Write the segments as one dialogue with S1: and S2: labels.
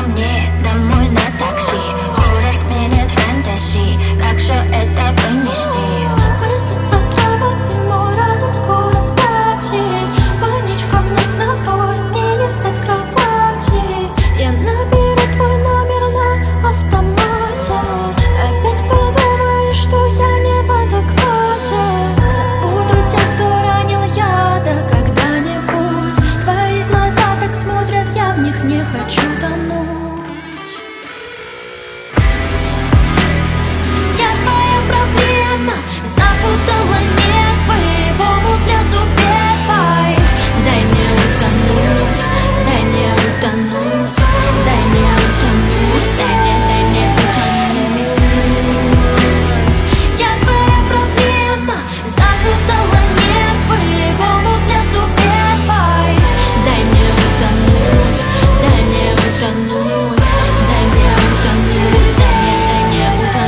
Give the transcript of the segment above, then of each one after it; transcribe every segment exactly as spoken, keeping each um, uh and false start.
S1: мне домой на такси. Хоррор сменит фэнтези, как все это вынести?
S2: Мысли отравят и мой разум скоро спятит. Паничка вновь накроет, мне не встать с кровати. Я наберу твой номер на автомате. Опять подумаешь, что я не в адеквате. Забуду тех, кто ранил я, да когда-нибудь. Твои глаза так смотрят, я в них не хочу тонуть. Я твоя проблема, запутала нервы в омут лезу первой. Дай мне утонуть, дай мне утонуть, дай мне утонуть, дай мне, дай мне утонуть. Я твоя проблема, запутала нервы в омут лезу первой. Дай мне утонуть, дай мне утонуть, дай мне утонуть, дай мне, дай мне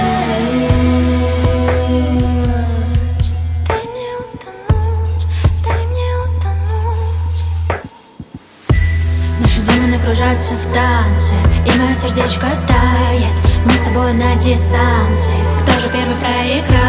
S2: утонуть. Дай мне утонуть, дай мне утонуть. Наши демоны кружатся в танце, и мое сердечко тает. Мы с тобой на дистанции. Кто же первый проиграет?